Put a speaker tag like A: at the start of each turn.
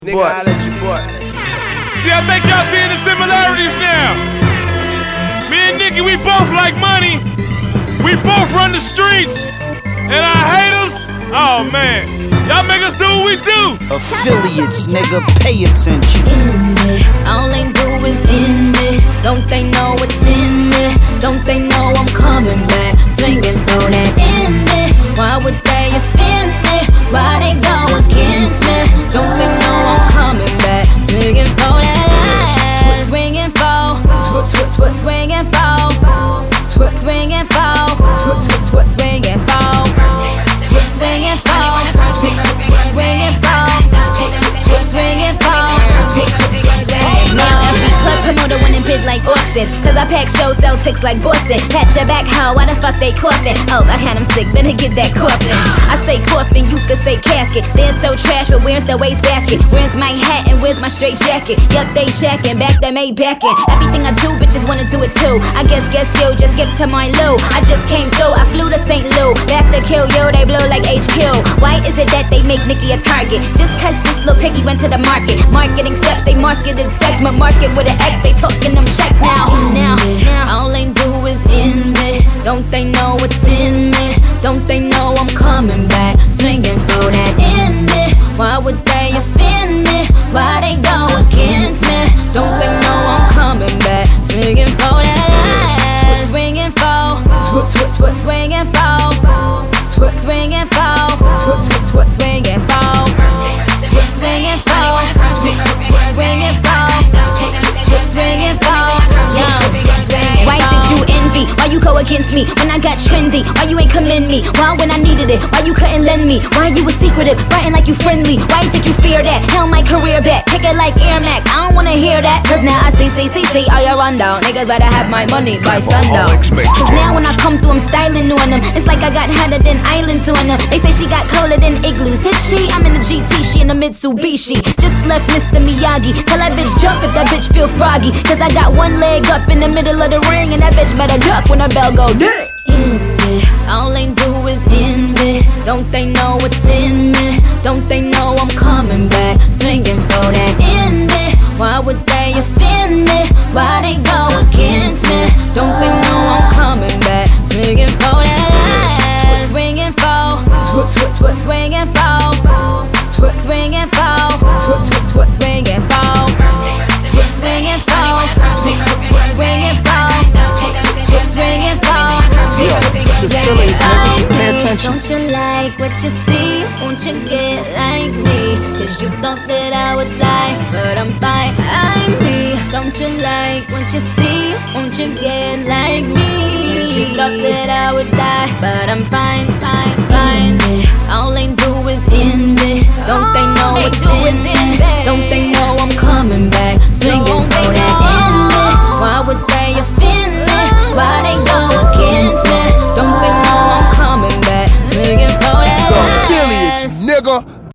A: Nigga, I let you boy.
B: See, I think y'all seeing the similarities now. Me and Nikki, we both like money. We both run the streets. And our haters, oh man, y'all make us do what we do.
C: Affiliates, nigga, pay attention.
D: In me, all they do is in me. Don't they know what's in me? Don't they know I'm coming back, swinging for that in me? Why would they offend me? Why they go against me? Don't they know I'm coming back, swinging for that ass, swinging for, swinging for, swinging for, swinging for, swinging for, swinging club promoter winning bid like auctions. Cause I pack shows, sell ticks like Boston. Pat your back, how? Why the fuck they coughing? Oh, I had them sick, then they get that coughing. I say coffin, you could say casket. They're so trash, but where's the wastebasket? Where's my hat and where's my straight jacket? Yup, they jacking, back that may backing. Everything I do, bitches wanna do it too. I guess you just skip to my loo. I just came through, I flew to St. Lou. Back to kill you, they blow like HQ. Why is it that they make Nikki a target? Just cause this little piggy went to the market. Marketing steps, they marketed sex, but market with an X, they talking them checks now. All they do is in me. Don't they know what's in me? Don't they know I'm coming back, swinging for that in me? Why would they offend me? Why they go against me? Don't they know I'm coming back, swinging for that ass, swinging for, swinging for, swinging for, swinging for, swinging for, swinging for. Why did you envy? Why you go against me when I got trendy? Why you ain't commend me? Why when I needed it? Why you couldn't lend me? Why you was secretive, writing like you friendly? Why did you fear that? Held my career back, pick it like Air Max. I don't wanna hear that, cause now I see, all your rundown. Niggas better have my money by sundown. Cause now when I come through, I'm styling on them. It's like I got hotter than islands on them. They say she got colder than igloos. Did she? I'm in the GT, she in the Mitsubishi. Just left Mr. Miyagi. Tell that bitch jump if that bitch feel froggy. Cause I got one leg up in the middle of the ring, and that bitch better duck when the bell go ding. In me, all they do is in me. Don't they know what's in me? Don't they know I'm coming back, swinging for that in me? Why would they offend me? Why they go against me? Don't they know I'm coming back, swinging for that ass, swinging for, swinging for, swinging for, swinging for, swinging for, swinging for, swinging for.
C: Pay attention.
D: Don't you like what you see? Won't you get like me? Cause you thought that I would die, but I'm fine, I'm me. Don't you like what you see? Won't you get like me? Cause you thought that I would die, but I'm fine, fine, fine. All they do is in me. Don't they